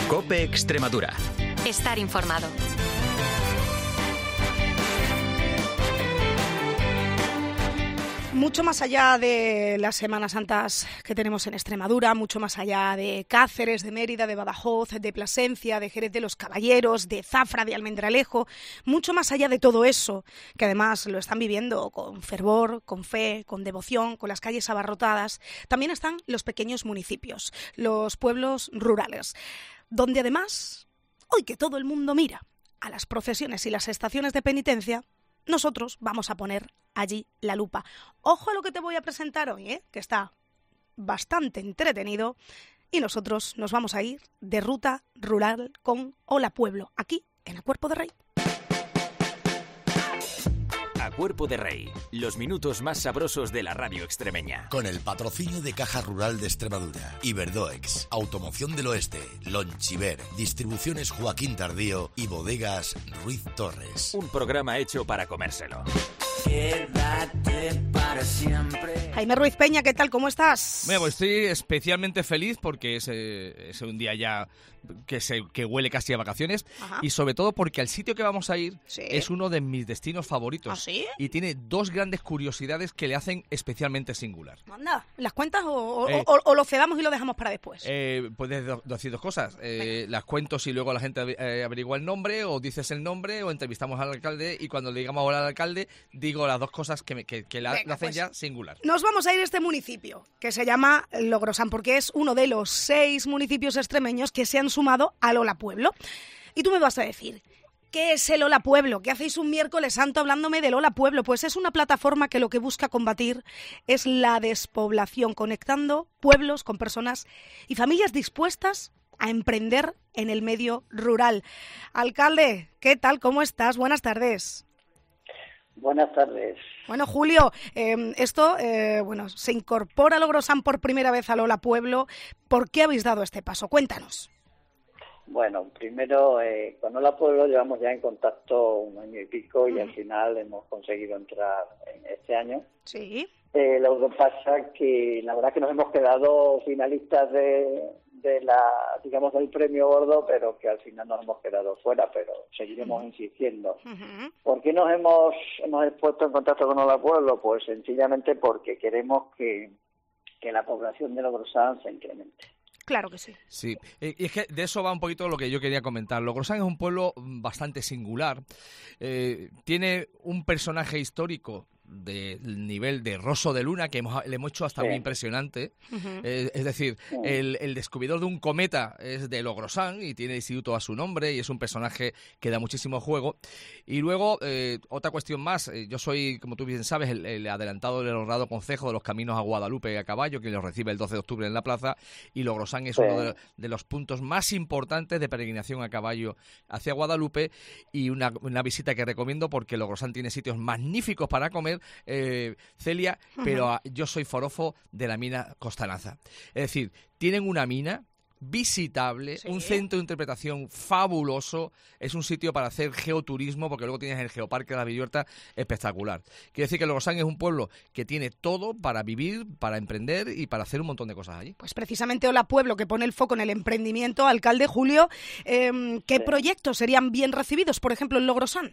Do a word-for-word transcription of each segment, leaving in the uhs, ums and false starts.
COPE Extremadura. Estar informado. Mucho más allá de las Semanas Santas que tenemos en Extremadura, mucho más allá de Cáceres, de Mérida, de Badajoz, de Plasencia, de Jerez de los Caballeros, de Zafra, de Almendralejo, mucho más allá de todo eso, que además lo están viviendo con fervor, con fe, con devoción, con las calles abarrotadas, también están los pequeños municipios, los pueblos rurales, donde además, hoy que todo el mundo mira a las procesiones y las estaciones de penitencia, nosotros vamos a poner allí la lupa. Ojo a lo que te voy a presentar hoy, ¿eh? Que está bastante entretenido. Y nosotros nos vamos a ir de ruta rural con Hola Pueblo, aquí en A Cuerpo de Rey. A Cuerpo de Rey, los minutos más sabrosos de la radio extremeña. Con el patrocinio de Caja Rural de Extremadura, Iberdoex, Automoción del Oeste, Lonchiver, Distribuciones Joaquín Tardío y Bodegas Ruiz Torres. Un programa hecho para comérselo. Quédate para siempre. Jaime Ruiz Peña, ¿qué tal? ¿Cómo estás? Bueno, pues estoy especialmente feliz porque es, eh, es un día ya que, se, que huele casi a vacaciones. Ajá. Y sobre todo porque al sitio que vamos a ir ¿Sí? es uno de mis destinos favoritos. ¿Ah, sí? Y tiene dos grandes curiosidades que le hacen especialmente singular. Anda, ¿las cuentas o, o, Eh, o, o lo cedamos y lo dejamos para después? Eh, puedes do- decir dos cosas. Eh, las cuento si luego la gente eh, averigua el nombre, o dices el nombre, o entrevistamos al alcalde, y cuando le digamos hola al alcalde, digo las dos cosas que, me, que, que la, Venga, la hacen pues, ya singular. Nos vamos a ir a este municipio, que se llama Logrosán, porque es uno de los seis municipios extremeños que se han sumado al Hola Pueblo. Y tú me vas a decir, ¿qué es el Hola Pueblo? ¿Qué hacéis un miércoles santo hablándome del Hola Pueblo? Pues es una plataforma que lo que busca combatir es la despoblación, conectando pueblos con personas y familias dispuestas a emprender en el medio rural. Alcalde, ¿qué tal? ¿Cómo estás? Buenas tardes. Buenas tardes. Bueno, Julio, eh, esto eh, bueno, se incorpora Logrosán por primera vez al Hola Pueblo. ¿Por qué habéis dado este paso? Cuéntanos. Bueno, primero, eh, con Hola Pueblo llevamos ya en contacto un año y pico y Uh-huh. al final hemos conseguido entrar en este año. Sí. Eh, lo que pasa que la verdad que nos hemos quedado finalistas de, de la, digamos, del premio gordo, pero que al final nos hemos quedado fuera, pero seguiremos insistiendo. Uh-huh. ¿Por qué nos hemos, hemos puesto en contacto con Hola Pueblo? Pues sencillamente porque queremos que, que la población de Logrosán se incremente. Claro que sí. Sí, eh, y es que de eso va un poquito lo que yo quería comentar. Logrosán es un pueblo bastante singular. Eh, tiene un personaje histórico del nivel de Rosso de Luna, que hemos, le hemos hecho hasta Sí. muy impresionante. Uh-huh. Eh, es decir, Sí. el, el descubridor de un cometa es de Logrosán y tiene instituto a su nombre y es un personaje que da muchísimo juego. Y luego, eh, otra cuestión más, eh, yo soy, como tú bien sabes, el, el adelantado del honrado concejo de los caminos a Guadalupe a caballo, que los recibe el doce de octubre en la plaza, y Logrosán es Sí. uno de, de los puntos más importantes de peregrinación a caballo hacia Guadalupe, y una, una visita que recomiendo porque Logrosán tiene sitios magníficos para comer, eh, Celia, pero uh-huh. yo soy forofo de la mina Costanaza. Es decir, tienen una mina visitable, sí. un centro de interpretación fabuloso, es un sitio para hacer geoturismo, porque luego tienes el Geoparque de la Villuerta, espectacular. Quiere decir que Logrosán es un pueblo que tiene todo para vivir, para emprender y para hacer un montón de cosas allí. Pues precisamente Hola Pueblo, que pone el foco en el emprendimiento. Alcalde Julio, eh, ¿qué Sí. proyectos serían bien recibidos, por ejemplo, en Logrosán?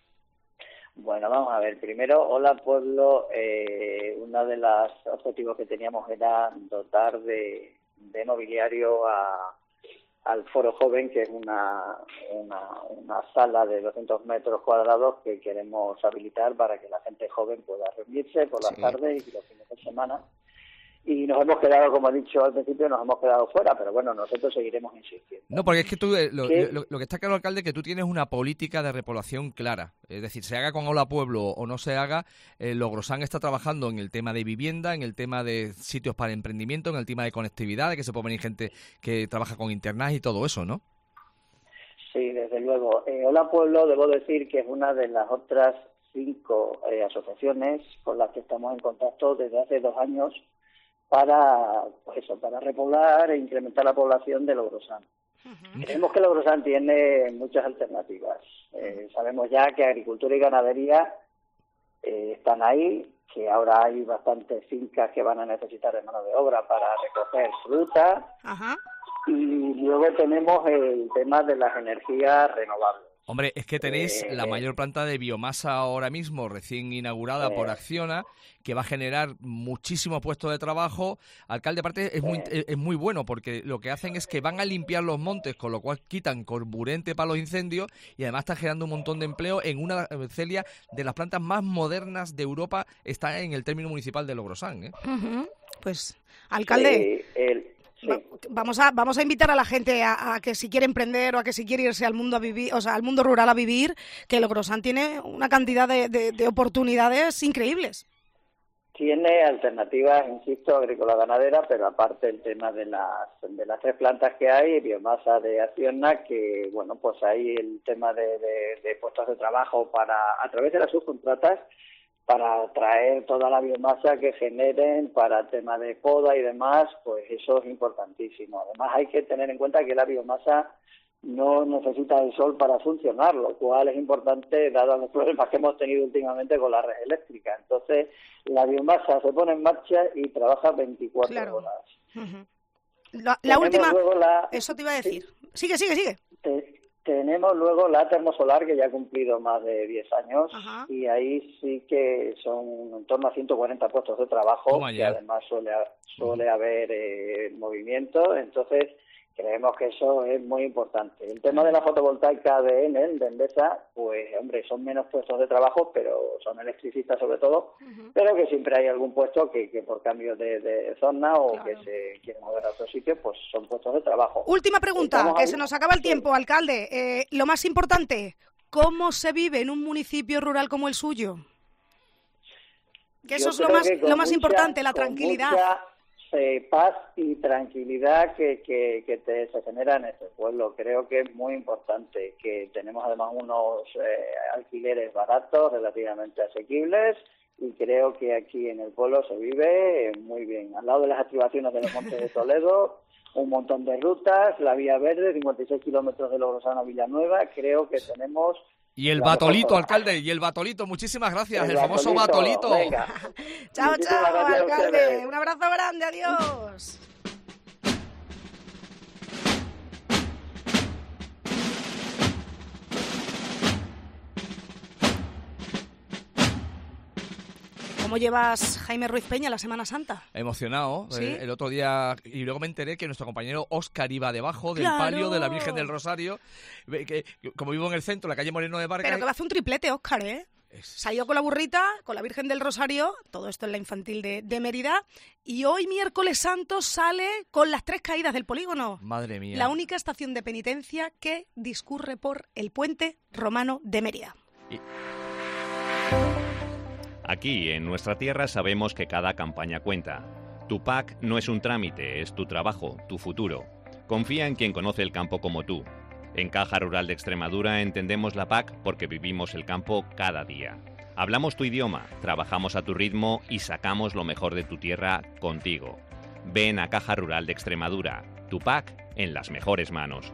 Bueno, vamos a ver. Primero, Hola Pueblo, eh, uno de los objetivos que teníamos era dotar de, de mobiliario a, al Foro Joven, que es una, una, una sala de doscientos metros cuadrados que queremos habilitar para que la gente joven pueda reunirse por las Sí. tardes y los fines de semana. Y nos hemos quedado, como he dicho al principio, nos hemos quedado fuera, pero bueno, nosotros seguiremos insistiendo. No, porque es que tú, eh, lo, ¿Qué? lo, lo que está claro, alcalde, es que tú tienes una política de repoblación clara. Es decir, se haga con Hola Pueblo o no se haga, eh, Logrosán está trabajando en el tema de vivienda, en el tema de sitios para emprendimiento, en el tema de conectividad, de que se puede venir gente que trabaja con internet y todo eso, ¿no? Sí, desde luego. Eh, Hola Pueblo, debo decir que es una de las otras cinco eh, asociaciones con las que estamos en contacto desde hace dos años para, pues eso, para repoblar e incrementar la población de Logrosán. Uh-huh. Creemos que Logrosán tiene muchas alternativas. Eh, sabemos ya que agricultura y ganadería eh, están ahí, que ahora hay bastantes fincas que van a necesitar de mano de obra para recoger fruta. Ajá. Y luego tenemos el tema de las energías renovables. Hombre, es que tenéis Eh, la mayor planta de biomasa ahora mismo, recién inaugurada eh, por Acciona, que va a generar muchísimos puestos de trabajo. Alcalde, aparte, es muy, es muy bueno, porque lo que hacen es que van a limpiar los montes, con lo cual quitan carburante para los incendios, y además está generando un montón de empleo en una, Celia, de las plantas más modernas de Europa, está en el término municipal de Logrosán, ¿eh? Uh-huh. Pues, alcalde... eh, el, sí. Va- Vamos a vamos a invitar a la gente a, a que si quiere emprender o a que si quiere irse al mundo a vivir, o sea, al mundo rural a vivir, que Logrosán tiene una cantidad de, de, de oportunidades increíbles. Tiene alternativas, insisto, agrícola-ganadera, pero aparte el tema de las de las tres plantas que hay, biomasa de Acciona, que, bueno, pues hay el tema de, de, de puestos de trabajo para a través de las subcontratas, para traer toda la biomasa que generen para el tema de poda y demás, pues eso es importantísimo. Además hay que tener en cuenta que la biomasa no necesita el sol para funcionar, lo cual es importante dados los problemas que hemos tenido últimamente con la red eléctrica. Entonces, la biomasa se pone en marcha y trabaja veinticuatro Claro. horas. Uh-huh. La, la Tenemos última... luego la- Eso te iba a decir. Sigue, sigue, sigue. Te- tenemos luego la termosolar, que ya ha cumplido más de diez años, Ajá. y ahí sí que son en torno a ciento cuarenta puestos de trabajo, Toma que ya. además suele, ha- suele haber eh, movimiento. Entonces, creemos que eso es muy importante. El tema de la fotovoltaica de Enel, de Endesa, pues, hombre, son menos puestos de trabajo, pero son electricistas sobre todo, Uh-huh. pero que siempre hay algún puesto que, que por cambio de, de zona o Claro. que se quiere mover a otro sitio, pues son puestos de trabajo. Última pregunta, Estamos que ahí. se nos acaba el Sí. tiempo, alcalde. Eh, lo más importante, ¿cómo se vive en un municipio rural como el suyo? Que eso Yo es lo creo más, que con lo más mucha- importante, la con tranquilidad. mucha, eh, paz y tranquilidad que, que, que te, se genera en este pueblo. Creo que es muy importante, que tenemos además unos eh, alquileres baratos, relativamente asequibles, y creo que aquí en el pueblo se vive muy bien. Al lado de las activaciones de los Montes de Toledo, un montón de rutas, la vía verde, cincuenta y seis kilómetros de Logrosán a Villanueva, creo que tenemos... Y el la batolito, mejor zona. alcalde, y el batolito, muchísimas gracias, el, El famoso batolito, batolito. venga. Chao, Muchísimas chao, gracias a alcalde. ustedes. Un abrazo grande, adiós. ¿Cómo llevas, Jaime Ruiz Peña, la Semana Santa? Emocionado. ¿Sí? eh, el otro día, y luego me enteré que nuestro compañero Óscar iba debajo del ¡Claro! palio de la Virgen del Rosario. Ve Que, que como vivo en el centro, la calle Moreno de Vargas. Pero que va a hacer un triplete, Óscar, ¿eh? es- Salió con la burrita, con la Virgen del Rosario, todo esto en la infantil de, de Mérida, y hoy, miércoles santo, sale con las tres caídas del polígono. Madre mía. La única estación de penitencia que discurre por el puente romano de Mérida. Aquí, en nuestra tierra, sabemos que cada campaña cuenta. Tu P A C no es un trámite, es tu trabajo, tu futuro. Confía en quien conoce el campo como tú. En Caja Rural de Extremadura entendemos la P A C porque vivimos el campo cada día. Hablamos tu idioma, trabajamos a tu ritmo y sacamos lo mejor de tu tierra contigo. Ven a Caja Rural de Extremadura, tu P A C en las mejores manos.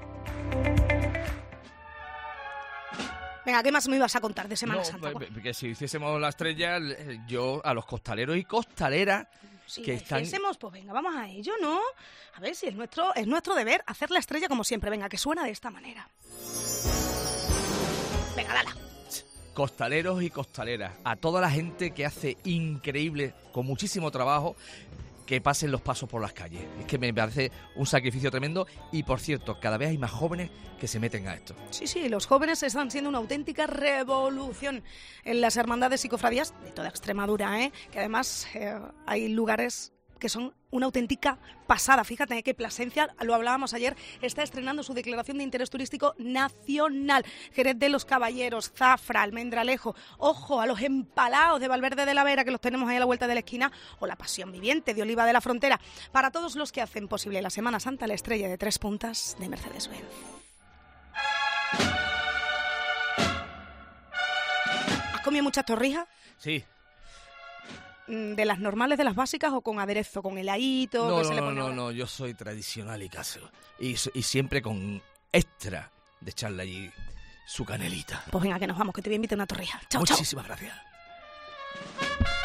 Venga, ¿qué más me ibas a contar de Semana No, Santa? pues, que si hiciésemos la estrella, eh, yo a los costaleros y costaleras Si que están... hiciésemos, pues venga, vamos a ello, ¿no? A ver si es nuestro, es nuestro deber hacer la estrella como siempre. Venga, que suena de esta manera. Venga, dala. Costaleros y costaleras, a toda la gente que hace increíble, con muchísimo trabajo, que pasen los pasos por las calles. Es que me parece un sacrificio tremendo y, por cierto, cada vez hay más jóvenes que se meten a esto. Sí, sí, los jóvenes están siendo una auténtica revolución en las hermandades y cofradías de toda Extremadura, ¿eh? Que además eh, hay lugares que son una auténtica pasada. Fíjate que Plasencia, lo hablábamos ayer, está estrenando su declaración de interés turístico nacional. Jerez de los Caballeros, Zafra, Almendralejo, ojo a los empalaos de Valverde de la Vera, que los tenemos ahí a la vuelta de la esquina, o la Pasión Viviente de Oliva de la Frontera. Para todos los que hacen posible la Semana Santa, la estrella de tres puntas de Mercedes-Benz. ¿Has comido muchas torrijas? Sí. ¿De las normales, de las básicas o con aderezo, con heladito? No, que no, se le no, pone no, ahora? no, yo soy tradicional y casero. Y, s- y siempre con extra de echarle allí su canelita. Pues venga, que nos vamos, que te voy a invitar a una torrija. Chao, chao. Muchísimas gracias.